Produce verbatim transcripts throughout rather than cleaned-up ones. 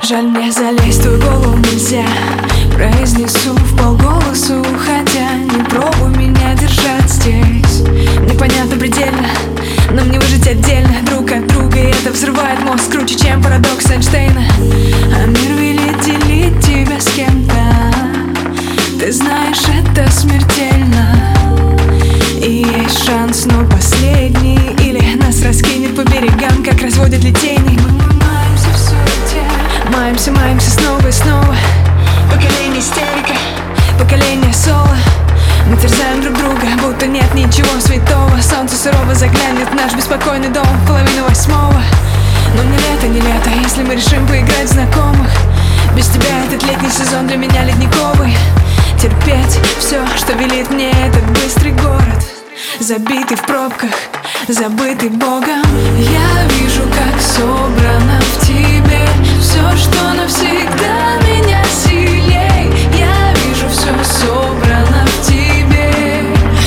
Жаль, мне залезть в твою голову нельзя. Произнесу вполголосу, хотя не пробуй меня держать здесь. Непонятно предельно, но мне выжить отдельно друг от друга, и это взрывает мозг круче, чем парадокс Эйнштейна. А мир велит делить тебя с кем-то. Ты знаешь, это смертельно. И есть шанс, но последний. Или нас раскинет по берегам, как разводят литейник. Мы маемся в суете, маемся, маемся снова и снова. Поколение истерика, поколение соло. Мы терзаем друг друга, будто нет ничего святого. Солнце сурово заглянет в наш беспокойный дом в половину восьмого. Но не лето, не лето, если мы решим поиграть в знакомых. Без тебя этот летний сезон для меня ледниковый. Терпеть все, что велит мне этот быстрый город, забитый в пробках, забытый Богом. Я вижу, как собрано в тебе все, что навсегда меня сильней. Я вижу, все собрано в тебе.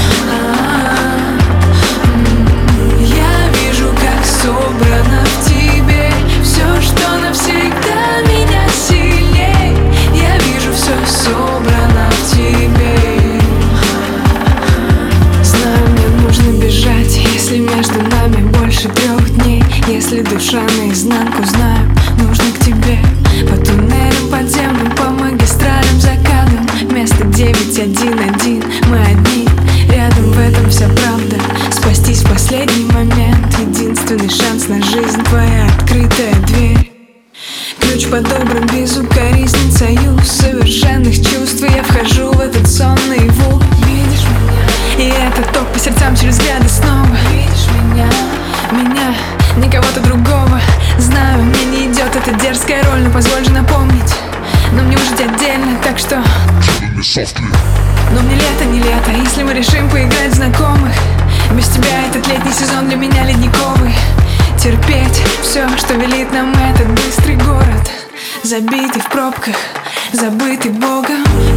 Я вижу, как собрано в тебе все, что навсегда меня сильней. Я вижу, все собрано в тебе. Знаю, мне нужно бежать, если между нами больше трех дней. Если душа наизнанку, знаю, нужно к тебе. По туннелям подземным, по магистралям за кадром. Вместо девять один один мы одни. Рядом, в этом вся правда. Спастись в последний момент. Единственный шанс на жизнь, твоя открытая дверь. Ключ подобран безукоризнен, союз совершенных чувств. И я вхожу в этот сон наяву. Видишь меня? И это ток по сердцам через взгляды снова. Видишь меня? Меня, не кого-то другого. Знаю, мне не идет эта дерзкая роль, но позволь же напомнить. Но мне выжить отдельно, так что но мне лето, не лето, если мы решим поиграть в знакомых. Без тебя этот летний сезон для меня ледниковый. Терпеть все, что велит нам этот быстрый город, забитый в пробках, забытый Богом.